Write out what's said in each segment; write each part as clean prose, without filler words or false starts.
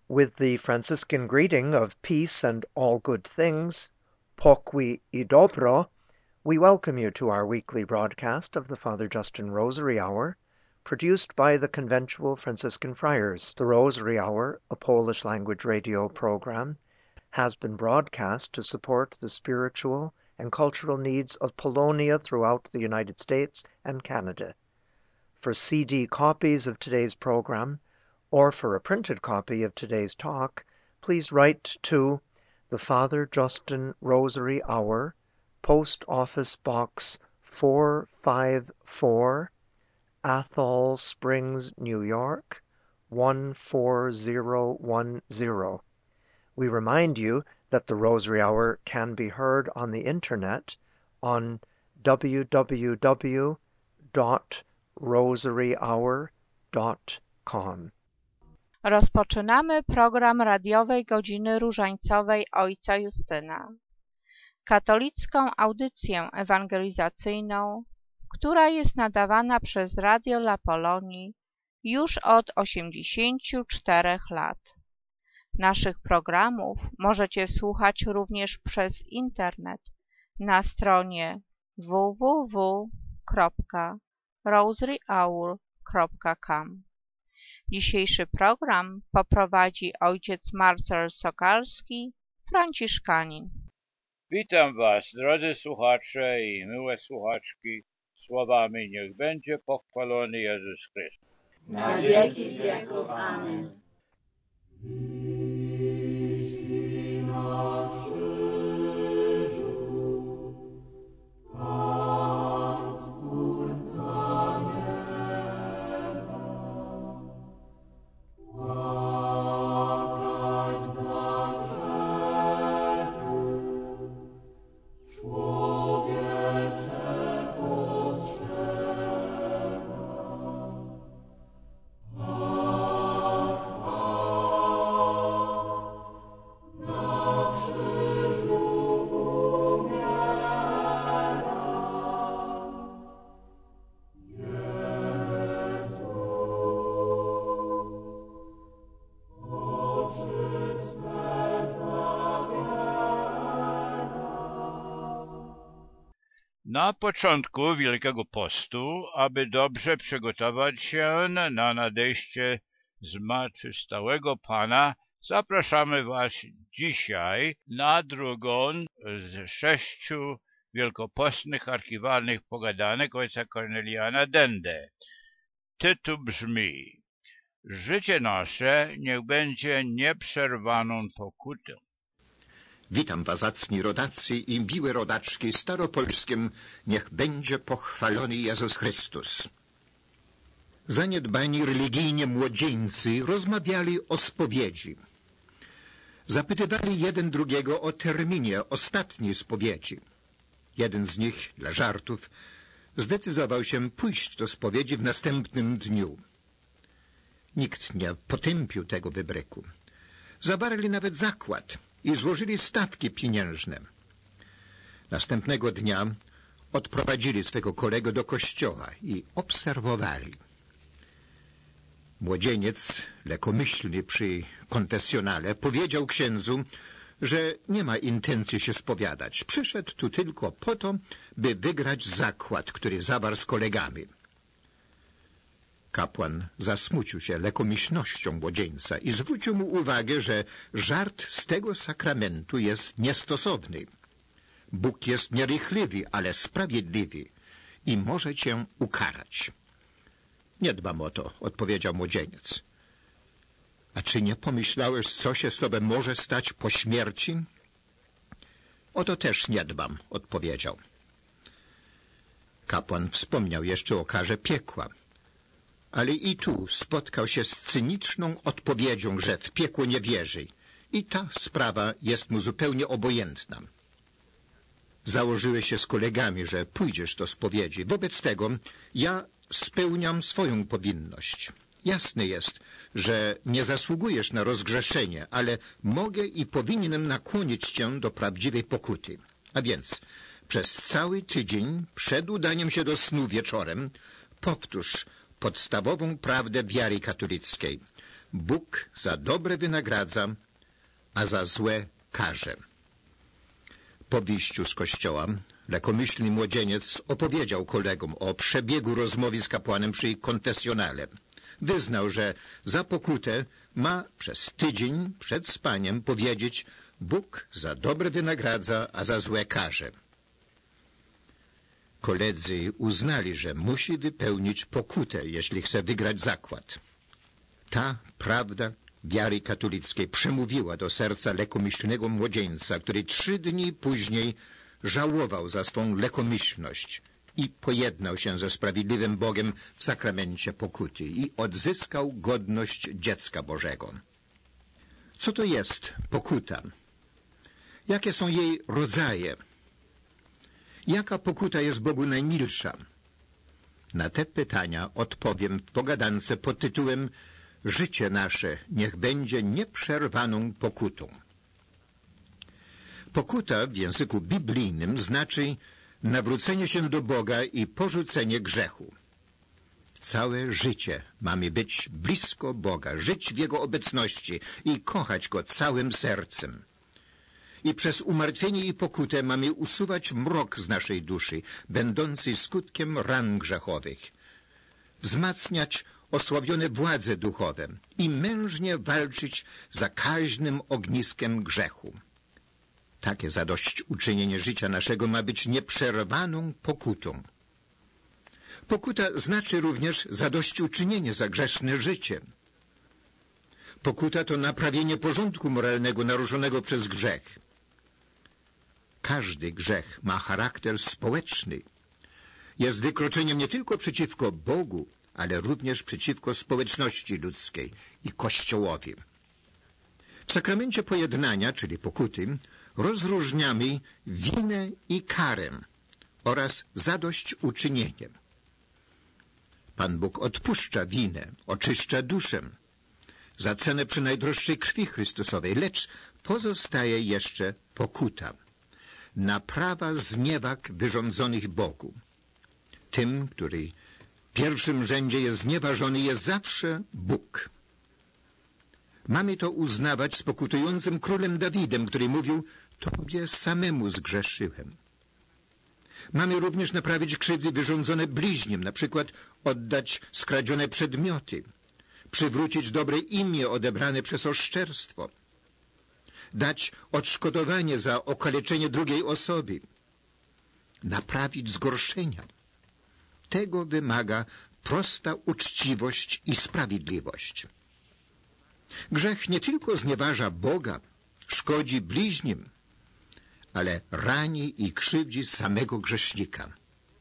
With the Franciscan greeting of peace and all good things, pokój i dobro, we welcome you to our weekly broadcast of the Father Justin Rosary Hour, produced by the Conventual Franciscan Friars. The Rosary Hour, a Polish language radio program, has been broadcast to support the spiritual and cultural needs of Polonia throughout the United States and Canada. For CD copies of today's program, or for a printed copy of today's talk, please write to the Father Justin Rosary Hour, Post Office Box 454, Athol Springs, New York, 14010. We remind you that the Rosary Hour can be heard on the internet on www.rosaryhour.com. Rozpoczynamy program radiowej Godziny Różańcowej Ojca Justyna. Katolicką audycję ewangelizacyjną, która jest nadawana przez Radio La Polonii już od 84 lat. Naszych programów możecie słuchać również przez internet na stronie www.rosaryhour.com. Dzisiejszy program poprowadzi ojciec Marcel Sokalski, franciszkanin. Witam Was, drodzy słuchacze i miłe słuchaczki, słowami niech będzie pochwalony Jezus Chrystus. Na wieki wieków. Amen. Na początku Wielkiego Postu, aby dobrze przygotować się na nadejście zmartwychwstałego Pana, zapraszamy Was dzisiaj na drugą z 6 wielkopostnych archiwalnych pogadanek ojca Korneliana Dendę. Tytuł brzmi: Życie nasze niech będzie nieprzerwaną pokutą. Witam was, zacni rodacy i miłe rodaczki, staropolskim niech będzie pochwalony Jezus Chrystus. Zaniedbani religijnie młodzieńcy rozmawiali o spowiedzi. Zapytywali jeden drugiego o terminie ostatniej spowiedzi. Jeden z nich, dla żartów, zdecydował się pójść do spowiedzi w następnym dniu. Nikt nie potępił tego wybryku. Zawarli nawet zakład i złożyli stawki pieniężne. Następnego dnia odprowadzili swego kolegę do kościoła i obserwowali. Młodzieniec, lekkomyślny przy konfesjonale, powiedział księdzu, że nie ma intencji się spowiadać. Przyszedł tu tylko po to, by wygrać zakład, który zawarł z kolegami. Kapłan zasmucił się lekkomyślnością młodzieńca i zwrócił mu uwagę, że żart z tego sakramentu jest niestosowny. Bóg jest nierychliwy, ale sprawiedliwy i może cię ukarać. Nie dbam o to, odpowiedział młodzieniec. A czy nie pomyślałeś, co się z tobą może stać po śmierci? O to też nie dbam, odpowiedział. Kapłan wspomniał jeszcze o karze piekła. Ale i tu spotkał się z cyniczną odpowiedzią, że w piekło nie wierzy. I ta sprawa jest mu zupełnie obojętna. Założyłeś się z kolegami, że pójdziesz do spowiedzi. Wobec tego ja spełniam swoją powinność. Jasne jest, że nie zasługujesz na rozgrzeszenie, ale mogę i powinienem nakłonić cię do prawdziwej pokuty. A więc przez cały tydzień przed udaniem się do snu wieczorem powtórz podstawową prawdę wiary katolickiej. Bóg za dobre wynagradza, a za złe karze. Po wyjściu z kościoła lekkomyślny młodzieniec opowiedział kolegom o przebiegu rozmowy z kapłanem przy konfesjonale. Wyznał, że za pokutę ma przez tydzień przed spaniem powiedzieć: Bóg za dobre wynagradza, a za złe karze. Koledzy uznali, że musi wypełnić pokutę, jeśli chce wygrać zakład. Ta prawda wiary katolickiej przemówiła do serca lekkomyślnego młodzieńca, który 3 dni później żałował za swą lekkomyślność i pojednał się ze sprawiedliwym Bogiem w sakramencie pokuty i odzyskał godność dziecka Bożego. Co to jest pokuta? Jakie są jej rodzaje? Jaka pokuta jest Bogu najmilsza? Na te pytania odpowiem w pogadance pod tytułem Życie nasze niech będzie nieprzerwaną pokutą. Pokuta w języku biblijnym znaczy nawrócenie się do Boga i porzucenie grzechu. Całe życie mamy być blisko Boga, żyć w Jego obecności i kochać Go całym sercem. I przez umartwienie i pokutę mamy usuwać mrok z naszej duszy, będący skutkiem ran grzechowych, wzmacniać osłabione władze duchowe i mężnie walczyć z zakaźnym ogniskiem grzechu. Takie zadośćuczynienie życia naszego ma być nieprzerwaną pokutą. Pokuta znaczy również zadośćuczynienie za grzeszne życie. Pokuta to naprawienie porządku moralnego naruszonego przez grzech. Każdy grzech ma charakter społeczny. Jest wykroczeniem nie tylko przeciwko Bogu, ale również przeciwko społeczności ludzkiej i Kościołowi. W sakramencie pojednania, czyli pokuty, rozróżniamy winę i karę oraz zadośćuczynienie. Pan Bóg odpuszcza winę, oczyszcza duszę za cenę przy najdroższej krwi Chrystusowej, lecz pozostaje jeszcze pokuta, naprawa zniewag wyrządzonych Bogu. Tym, który w pierwszym rzędzie jest znieważony, jest zawsze Bóg. Mamy to uznawać z pokutującym królem Dawidem, który mówił: Tobie samemu zgrzeszyłem. Mamy również naprawić krzywdy wyrządzone bliźnim, na przykład oddać skradzione przedmioty, przywrócić dobre imię odebrane przez oszczerstwo, dać odszkodowanie za okaleczenie drugiej osoby, naprawić zgorszenia. Tego wymaga prosta uczciwość i sprawiedliwość. Grzech nie tylko znieważa Boga, szkodzi bliźnim, ale rani i krzywdzi samego grzesznika.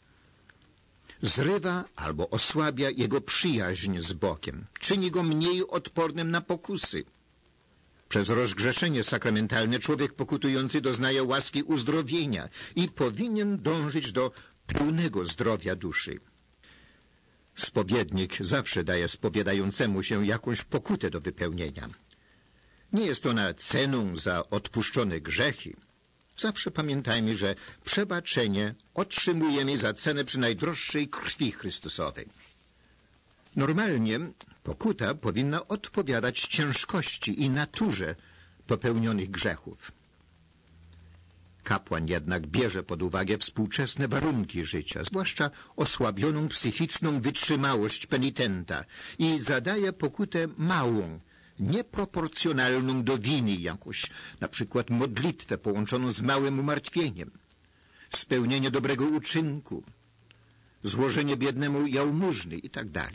Zrywa albo osłabia jego przyjaźń z Bogiem, czyni go mniej odpornym na pokusy. Przez rozgrzeszenie sakramentalne człowiek pokutujący doznaje łaski uzdrowienia i powinien dążyć do pełnego zdrowia duszy. Spowiednik zawsze daje spowiadającemu się jakąś pokutę do wypełnienia. Nie jest ona ceną za odpuszczone grzechy. Zawsze pamiętajmy, że przebaczenie otrzymujemy za cenę przy najdroższej krwi Chrystusowej. Normalnie pokuta powinna odpowiadać ciężkości i naturze popełnionych grzechów. Kapłan jednak bierze pod uwagę współczesne warunki życia, zwłaszcza osłabioną psychiczną wytrzymałość penitenta i zadaje pokutę małą, nieproporcjonalną do winy, jakąś na przykład modlitwę połączoną z małym umartwieniem, spełnienie dobrego uczynku, złożenie biednemu jałmużny itd.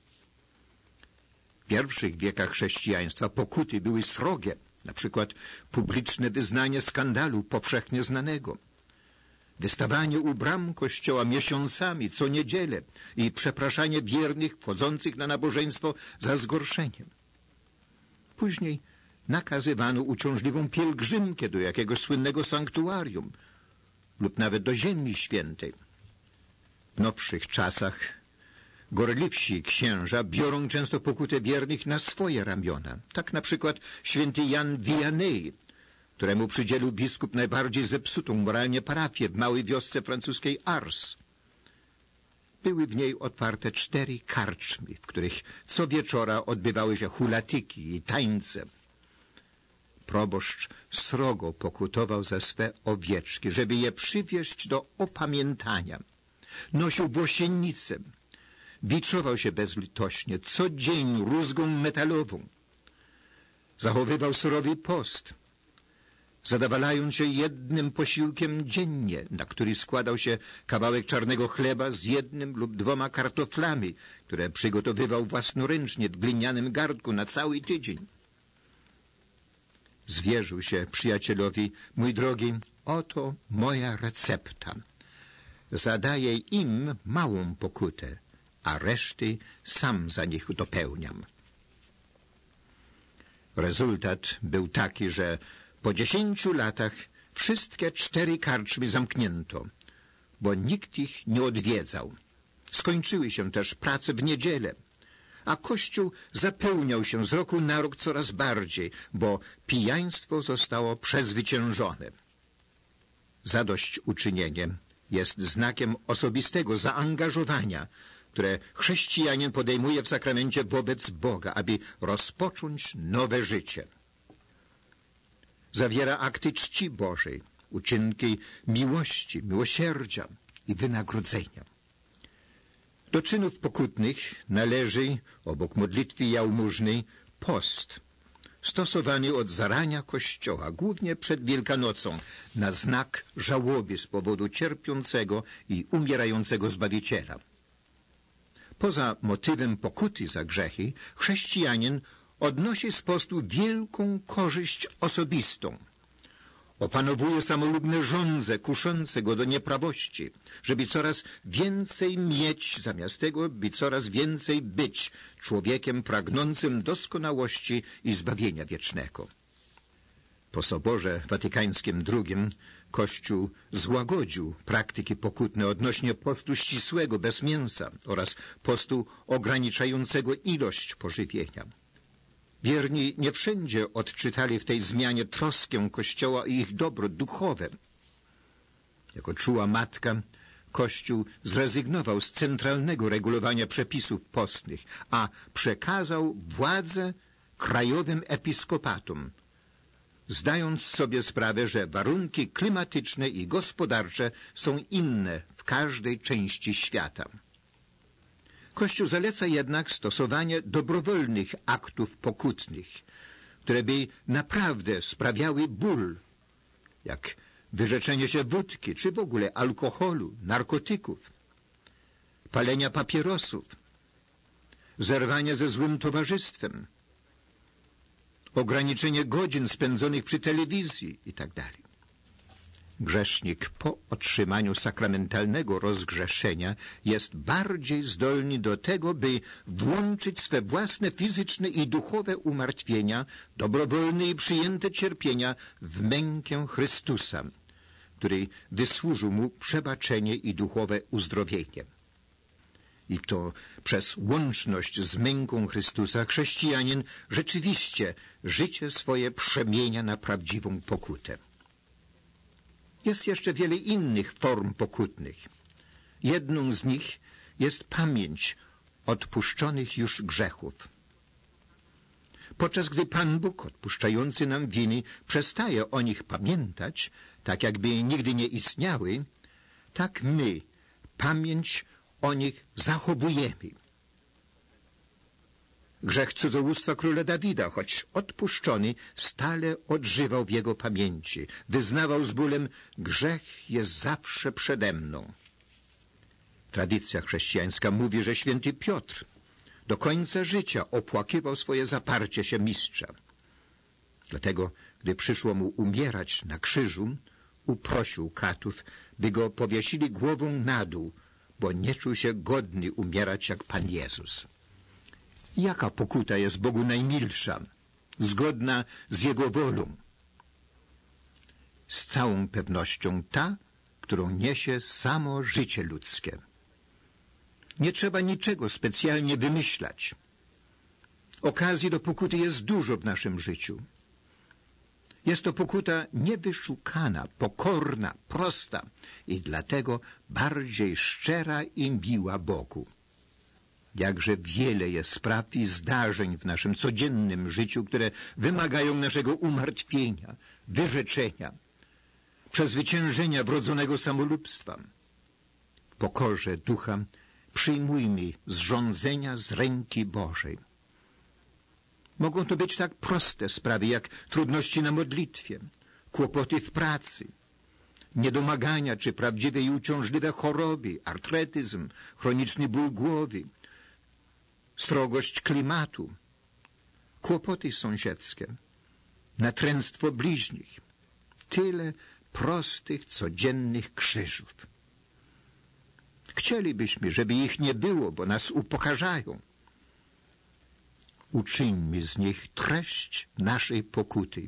W pierwszych wiekach chrześcijaństwa pokuty były srogie, na przykład publiczne wyznanie skandalu powszechnie znanego, wystawanie u bram kościoła miesiącami co niedzielę i przepraszanie wiernych wchodzących na nabożeństwo za zgorszeniem. Później nakazywano uciążliwą pielgrzymkę do jakiegoś słynnego sanktuarium lub nawet do Ziemi Świętej. W nowszych czasach gorliwsi księża biorą często pokutę wiernych na swoje ramiona. Tak na przykład święty Jan Vianney, któremu przydzielił biskup najbardziej zepsutą moralnie parafię w małej wiosce francuskiej Ars. były w niej otwarte 4 karczmy, w których co wieczora odbywały się hulatyki i tańce. Proboszcz srogo pokutował za swe owieczki, żeby je przywieźć do opamiętania. Nosił włosiennicę, biczował się bezlitośnie, co dzień rózgą metalową. Zachowywał surowy post, zadawalając się jednym posiłkiem dziennie, na który składał się kawałek czarnego chleba z 1 lub 2 kartoflami, które przygotowywał własnoręcznie w glinianym garnku na cały tydzień. Zwierzył się przyjacielowi: mój drogi, oto moja recepta. Zadaję im małą pokutę, a reszty sam za nich dopełniam. Rezultat był taki, że po 10 latach wszystkie 4 karczmy zamknięto, bo nikt ich nie odwiedzał. Skończyły się też prace w niedzielę, a kościół zapełniał się z roku na rok coraz bardziej, bo pijaństwo zostało przezwyciężone. Zadośćuczynienie jest znakiem osobistego zaangażowania, które chrześcijanin podejmuje w sakramencie wobec Boga, aby rozpocząć nowe życie. Zawiera akty czci Bożej, uczynki miłości, miłosierdzia i wynagrodzenia. Do czynów pokutnych należy, obok modlitwy jałmużnej, post, stosowany od zarania Kościoła, głównie przed Wielkanocą, na znak żałoby z powodu cierpiącego i umierającego Zbawiciela. Poza motywem pokuty za grzechy, chrześcijanin odnosi z postu wielką korzyść osobistą. Opanowuje samolubne żądze kuszące go do nieprawości, żeby coraz więcej mieć, zamiast tego, by coraz więcej być człowiekiem pragnącym doskonałości i zbawienia wiecznego. Po Soborze Watykańskim II Kościół złagodził praktyki pokutne odnośnie postu ścisłego bez mięsa oraz postu ograniczającego ilość pożywienia. Wierni nie wszędzie odczytali w tej zmianie troskę Kościoła i ich dobro duchowe. Jako czuła matka, Kościół zrezygnował z centralnego regulowania przepisów postnych, a przekazał władzę krajowym episkopatom, zdając sobie sprawę, że warunki klimatyczne i gospodarcze są inne w każdej części świata. Kościół zaleca jednak stosowanie dobrowolnych aktów pokutnych, które by naprawdę sprawiały ból, jak wyrzeczenie się wódki, czy w ogóle alkoholu, narkotyków, palenia papierosów, zerwania ze złym towarzystwem, ograniczenie godzin spędzonych przy telewizji itd. Grzesznik po otrzymaniu sakramentalnego rozgrzeszenia jest bardziej zdolny do tego, by włączyć swe własne fizyczne i duchowe umartwienia, dobrowolne i przyjęte cierpienia w mękę Chrystusa, który wysłużył mu przebaczenie i duchowe uzdrowienie. I to przez łączność z męką Chrystusa chrześcijanin rzeczywiście życie swoje przemienia na prawdziwą pokutę. Jest jeszcze wiele innych form pokutnych. Jedną z nich jest pamięć odpuszczonych już grzechów. Podczas gdy Pan Bóg, odpuszczający nam winy, przestaje o nich pamiętać, tak jakby nigdy nie istniały, tak my pamięć o nich zachowujemy. Grzech cudzołóstwa króla Dawida, choć odpuszczony, stale odżywał w jego pamięci. Wyznawał z bólem: grzech jest zawsze przede mną. Tradycja chrześcijańska mówi, że święty Piotr do końca życia opłakiwał swoje zaparcie się mistrza. Dlatego, gdy przyszło mu umierać na krzyżu, uprosił katów, by go powiesili głową na dół, bo nie czuł się godny umierać jak Pan Jezus. Jaka pokuta jest Bogu najmilsza, zgodna z Jego wolą? Z całą pewnością ta, którą niesie samo życie ludzkie. Nie trzeba niczego specjalnie wymyślać. Okazji do pokuty jest dużo w naszym życiu. Jest to pokuta niewyszukana, pokorna, prosta i dlatego bardziej szczera i miła Bogu. Jakże wiele jest spraw i zdarzeń w naszym codziennym życiu, które wymagają naszego umartwienia, wyrzeczenia, przezwyciężenia wrodzonego samolubstwa. W pokorze ducha przyjmujmy zrządzenia z ręki Bożej. Mogą to być tak proste sprawy, jak trudności na modlitwie, kłopoty w pracy, niedomagania czy prawdziwe i uciążliwe choroby, artretyzm, chroniczny ból głowy, srogość klimatu, kłopoty sąsiedzkie, natręctwo bliźnich. Tyle prostych, codziennych krzyżów. Chcielibyśmy, żeby ich nie było, bo nas upokarzają. Uczyńmy z nich treść naszej pokuty.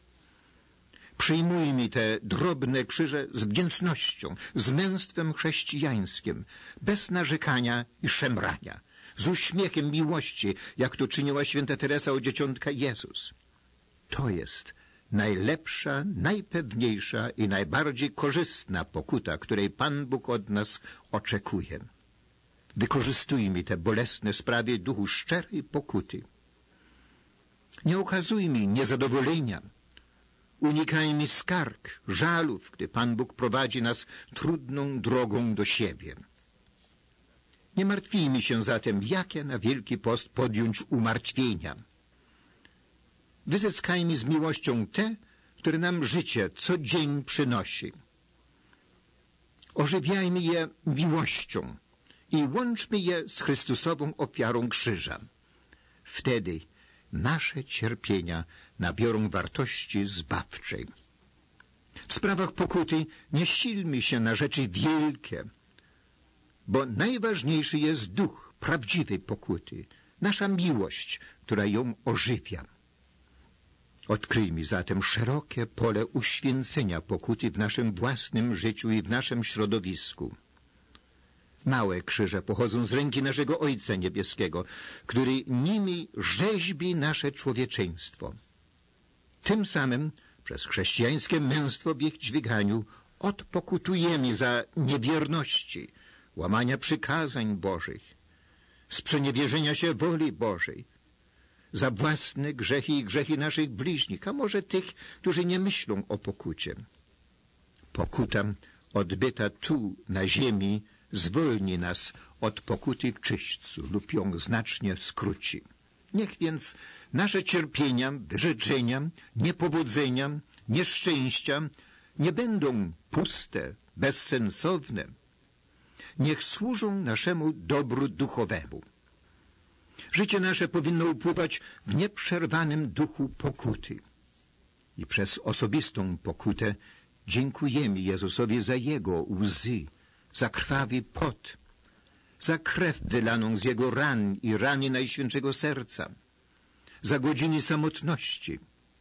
Przyjmujmy te drobne krzyże z wdzięcznością, z męstwem chrześcijańskim, bez narzekania i szemrania, z uśmiechem miłości, jak to czyniła święta Teresa od Dzieciątka Jezus. To jest najlepsza, najpewniejsza i najbardziej korzystna pokuta, której Pan Bóg od nas oczekuje. Wykorzystujmy te bolesne sprawy w duchu szczerej pokuty. Nie okazujmy niezadowolenia. Unikajmy skarg, żalów, gdy Pan Bóg prowadzi nas trudną drogą do siebie. Nie martwijmy się zatem, jakie na Wielki Post podjąć umartwienia. Wyzyskajmy z miłością te, które nam życie co dzień przynosi. Ożywiajmy je miłością i łączmy je z Chrystusową ofiarą krzyża. Wtedy nasze cierpienia nabiorą wartości zbawczej. W sprawach pokuty nie silmy się na rzeczy wielkie, bo najważniejszy jest duch prawdziwej pokuty, nasza miłość, która ją ożywia. Odkryjmy zatem szerokie pole uświęcenia pokuty w naszym własnym życiu i w naszym środowisku. Małe krzyże pochodzą z ręki naszego Ojca Niebieskiego, który nimi rzeźbi nasze człowieczeństwo. Tym samym przez chrześcijańskie męstwo w ich dźwiganiu odpokutujemy za niewierności, łamania przykazań Bożych, sprzeniewierzenia się woli Bożej, za własne grzechy i grzechy naszych bliźnich, a może tych, którzy nie myślą o pokucie. Pokuta odbyta tu, na ziemi, zwolni nas od pokuty w czyśćcu lub ją znacznie skróci. Niech więc nasze cierpienia, wyrzeczenia, niepowodzenia, nieszczęścia nie będą puste, bezsensowne. Niech służą naszemu dobru duchowemu. Życie nasze powinno upływać w nieprzerwanym duchu pokuty. I przez osobistą pokutę dziękujemy Jezusowi za Jego łzy, za krwawy pot, za krew wylaną z Jego ran i rany Najświętszego Serca, za godziny samotności.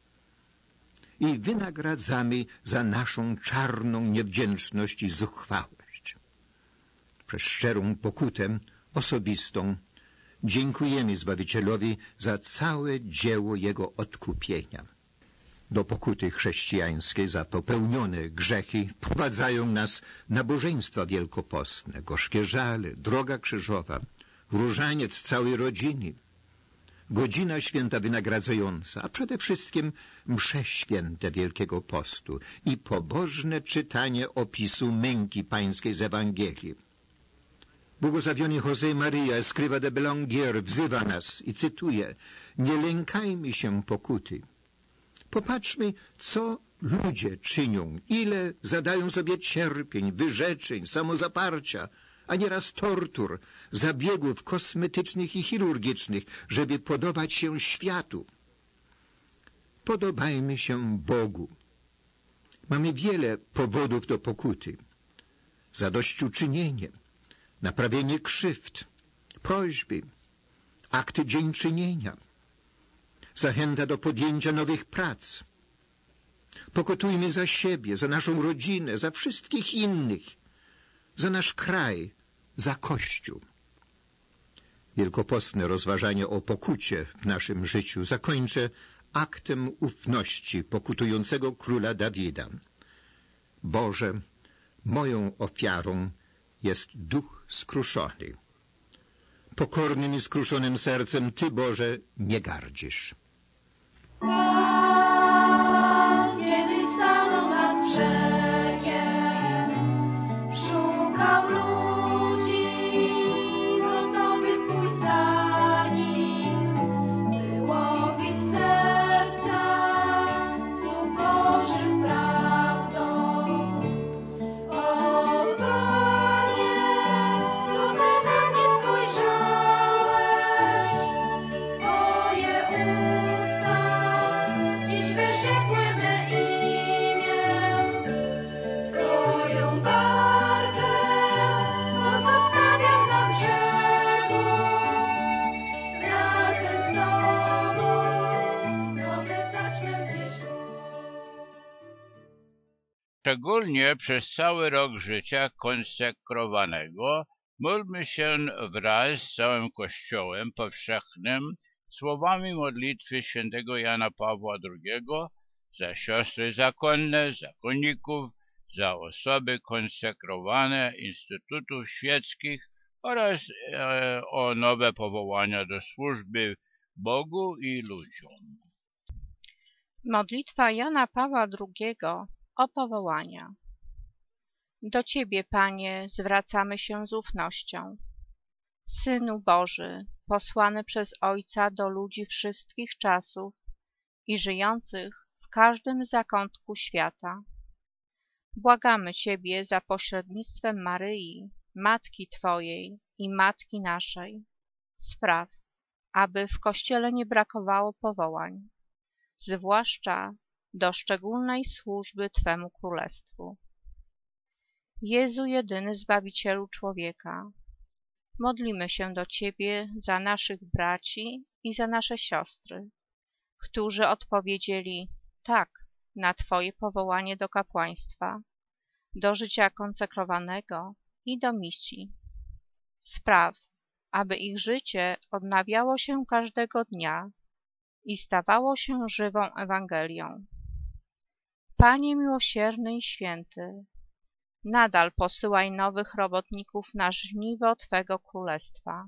I wynagradzamy za naszą czarną niewdzięczność i zuchwałość. Przez szczerą pokutę osobistą dziękujemy Zbawicielowi za całe dzieło Jego odkupienia. Do pokuty chrześcijańskiej za popełnione grzechy wprowadzają nas nabożeństwa wielkopostne, gorzkie żale, droga krzyżowa, różaniec całej rodziny, godzina święta wynagradzająca, a przede wszystkim msze święte Wielkiego Postu i pobożne czytanie opisu męki pańskiej z Ewangelii. Błogosławiony José Maria, Escriba de Belanguer, wzywa nas i cytuje: nie lękajmy się pokuty. Popatrzmy, co ludzie czynią, ile zadają sobie cierpień, wyrzeczeń, samozaparcia, a nieraz tortur, zabiegów kosmetycznych i chirurgicznych, żeby podobać się światu. Podobajmy się Bogu. Mamy wiele powodów do pokuty. Zadośćuczynienie, naprawienie krzywd, prośby, akty dziękczynienia, zachęta do podjęcia nowych prac. Pokutujmy za siebie, za naszą rodzinę, za wszystkich innych, za nasz kraj, za Kościół. Wielkopostne rozważanie o pokucie w naszym życiu zakończę aktem ufności pokutującego króla Dawida. Boże, moją ofiarą jest duch skruszony. Pokornym i skruszonym sercem Ty, Boże, nie gardzisz. Pan kiedyś stanął nad brzegiem, szukał ludzi gotowych pójść za nim, by łowić serca słów Bożych prawdą. O Panie, tutaj na mnie spojrzałeś, Twoje usta dziś wyrzekły me imię. Swoją barkę pozostawiam na brzegu, razem z Tobą nowy zacznę dziś lud. Szczególnie przez cały rok życia konsekrowanego módlmy się wraz z całym Kościołem powszechnym słowami modlitwy świętego Jana Pawła II za siostry zakonne, zakonników, za osoby konsekrowane instytutów świeckich oraz o nowe powołania do służby Bogu i ludziom. Modlitwa Jana Pawła II o powołania. Do Ciebie, Panie, zwracamy się z ufnością. Synu Boży, posłany przez Ojca do ludzi wszystkich czasów i żyjących w każdym zakątku świata. Błagamy Ciebie za pośrednictwem Maryi, Matki Twojej i Matki naszej. Spraw, aby w Kościele nie brakowało powołań, zwłaszcza do szczególnej służby Twemu Królestwu. Jezu, jedyny Zbawicielu człowieka, modlimy się do Ciebie za naszych braci i za nasze siostry, którzy odpowiedzieli tak na Twoje powołanie do kapłaństwa, do życia konsekrowanego i do misji. Spraw, aby ich życie odnawiało się każdego dnia i stawało się żywą Ewangelią. Panie miłosierny i święty, nadal posyłaj nowych robotników na żniwo Twego Królestwa.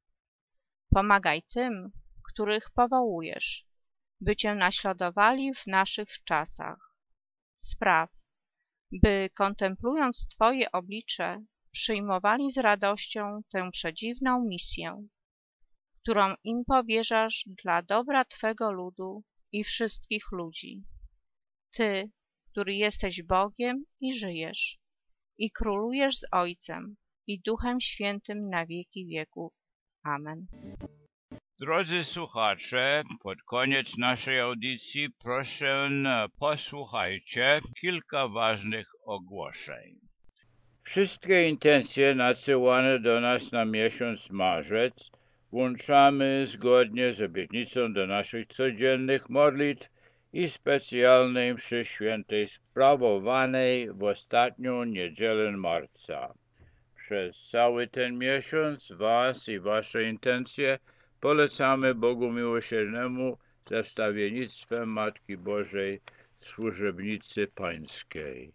Pomagaj tym, których powołujesz, by Cię naśladowali w naszych czasach. Spraw, by kontemplując Twoje oblicze, przyjmowali z radością tę przedziwną misję, którą im powierzasz dla dobra Twego ludu i wszystkich ludzi. Ty, który jesteś Bogiem i żyjesz, i królujesz z Ojcem i Duchem Świętym na wieki wieków. Amen. Drodzy słuchacze, pod koniec naszej audycji proszę posłuchajcie kilka ważnych ogłoszeń. Wszystkie intencje nadsyłane do nas na miesiąc marzec włączamy zgodnie z obietnicą do naszych codziennych modlitw i specjalnej mszy świętej sprawowanej w ostatnią niedzielę marca. Przez cały ten miesiąc Was i Wasze intencje polecamy Bogu Miłosiernemu za wstawiennictwem Matki Bożej, służebnicy Pańskiej.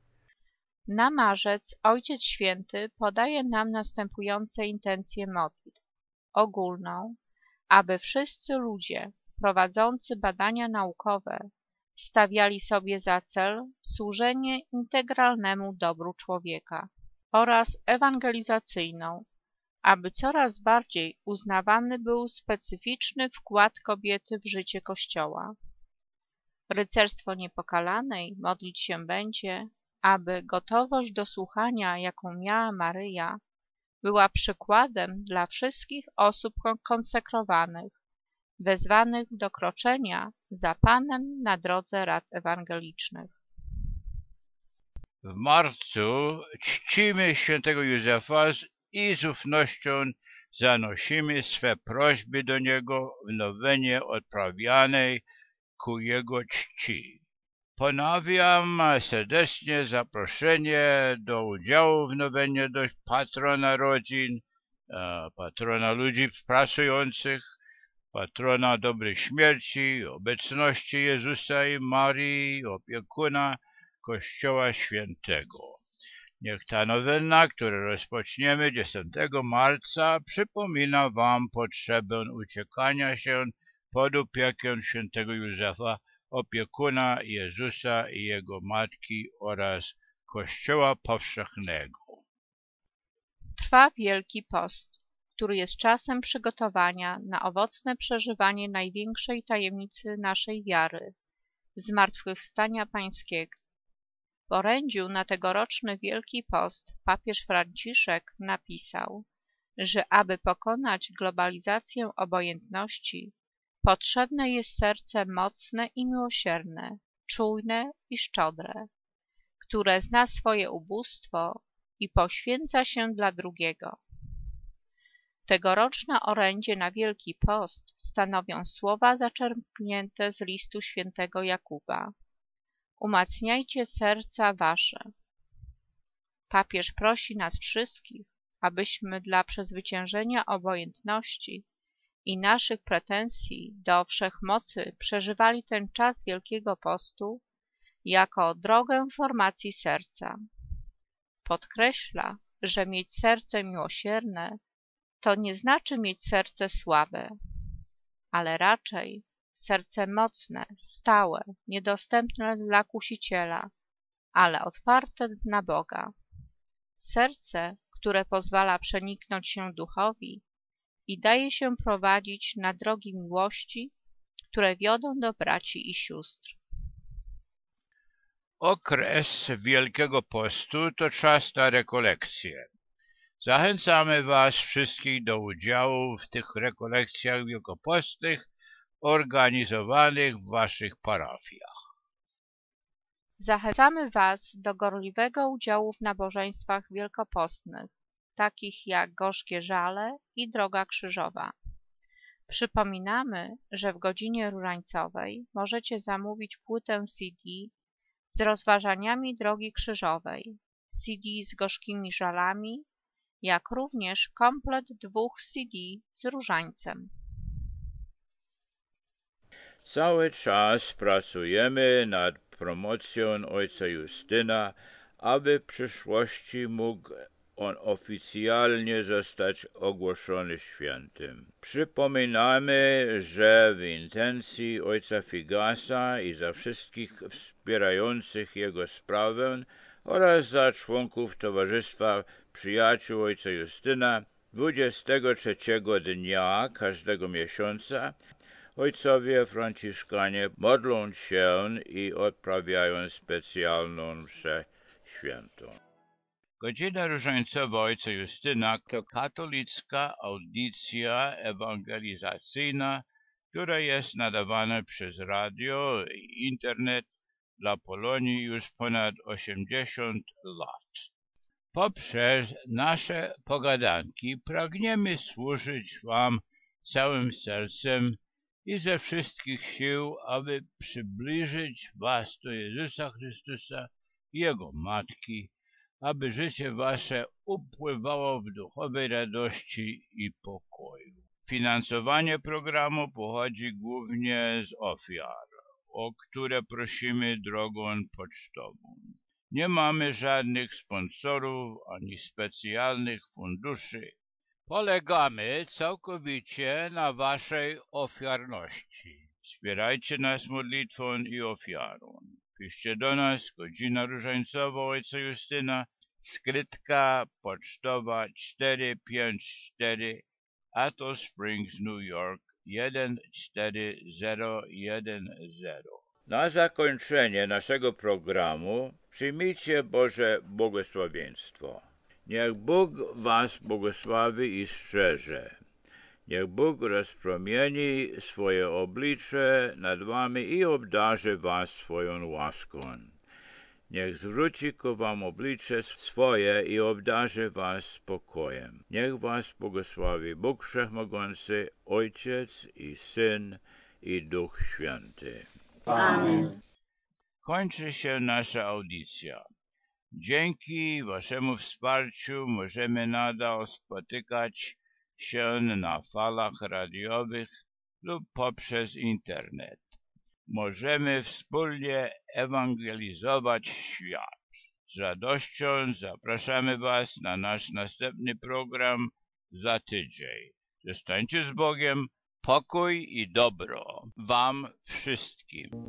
Na marzec Ojciec Święty podaje nam następujące intencje modlitw. Ogólną, aby wszyscy ludzie prowadzący badania naukowe stawiali sobie za cel służenie integralnemu dobru człowieka, oraz ewangelizacyjną, aby coraz bardziej uznawany był specyficzny wkład kobiety w życie Kościoła. Rycerstwo Niepokalanej modlić się będzie, aby gotowość do słuchania, jaką miała Maryja, była przykładem dla wszystkich osób konsekrowanych, wezwanych do kroczenia za Panem na drodze rad ewangelicznych. W marcu czcimy świętego Józefa i z ufnością zanosimy swe prośby do Niego w nowenie odprawianej ku Jego czci. Ponawiam serdecznie zaproszenie do udziału w nowenie do patrona rodzin, patrona ludzi pracujących, patrona dobrej śmierci, obecności Jezusa i Marii, opiekuna Kościoła Świętego. Niech ta nowena, którą rozpoczniemy 10 marca, przypomina wam potrzebę uciekania się pod opiekę świętego Józefa, opiekuna Jezusa i jego matki oraz Kościoła powszechnego. Trwa Wielki Post, który jest czasem przygotowania na owocne przeżywanie największej tajemnicy naszej wiary – zmartwychwstania Pańskiego. W orędziu na tegoroczny Wielki Post papież Franciszek napisał, że aby pokonać globalizację obojętności, potrzebne jest serce mocne i miłosierne, czujne i szczodre, które zna swoje ubóstwo i poświęca się dla drugiego. Tegoroczne orędzie na Wielki Post stanowią słowa zaczerpnięte z listu świętego Jakuba. Umacniajcie serca wasze. Papież prosi nas wszystkich, abyśmy dla przezwyciężenia obojętności i naszych pretensji do wszechmocy przeżywali ten czas Wielkiego Postu jako drogę formacji serca. Podkreśla, że mieć serce miłosierne to nie znaczy mieć serce słabe, ale raczej serce mocne, stałe, niedostępne dla kusiciela, ale otwarte na Boga. Serce, które pozwala przeniknąć się duchowi i daje się prowadzić na drogi miłości, które wiodą do braci i sióstr. Okres Wielkiego Postu to czas na rekolekcje. Zachęcamy was wszystkich do udziału w tych rekolekcjach wielkopostnych organizowanych w waszych parafiach. Zachęcamy was do gorliwego udziału w nabożeństwach wielkopostnych, takich jak Gorzkie Żale i Droga Krzyżowa. Przypominamy, że w godzinie różańcowej możecie zamówić płytę CD z rozważaniami Drogi Krzyżowej, CD z Gorzkimi Żalami, jak również komplet 2 CD z różańcem. Cały czas pracujemy nad promocją ojca Justyna, aby w przyszłości mógł on oficjalnie zostać ogłoszony świętym. Przypominamy, że w intencji ojca Figasa i za wszystkich wspierających jego sprawę oraz za członków Towarzystwa Przyjaciół ojca Justyna 23 dnia każdego miesiąca ojcowie franciszkanie modlą się i odprawiają specjalną mszę świętą. Godzina różańcowa ojca Justyna to katolicka audycja ewangelizacyjna, która jest nadawana przez radio i internet dla Polonii już ponad 80 lat. Poprzez nasze pogadanki pragniemy służyć wam całym sercem i ze wszystkich sił, aby przybliżyć was do Jezusa Chrystusa i Jego Matki, aby życie wasze upływało w duchowej radości i pokoju. Finansowanie programu pochodzi głównie z ofiar, o które prosimy drogą pocztową. Nie mamy żadnych sponsorów ani specjalnych funduszy. Polegamy całkowicie na waszej ofiarności. Wspierajcie nas modlitwą i ofiarą. Piszcie do nas, godzina różańcowa ojca Justyna, skrytka pocztowa 454, Attle Springs, New York 14010. Na zakończenie naszego programu przyjmijcie Boże błogosławieństwo. Niech Bóg was błogosławi i strzeże. Niech Bóg rozpromieni swoje oblicze nad wami i obdarzy was swoją łaską. Niech zwróci ku wam oblicze swoje i obdarzy was spokojem. Niech was błogosławi Bóg Wszechmogący, Ojciec i Syn i Duch Święty. Amen. Kończy się nasza audycja. Dzięki waszemu wsparciu możemy nadal spotykać się na falach radiowych lub poprzez internet. Możemy wspólnie ewangelizować świat. Z radością zapraszamy Was na nasz następny program za tydzień. Zostańcie z Bogiem, pokój i dobro Wam wszystkim.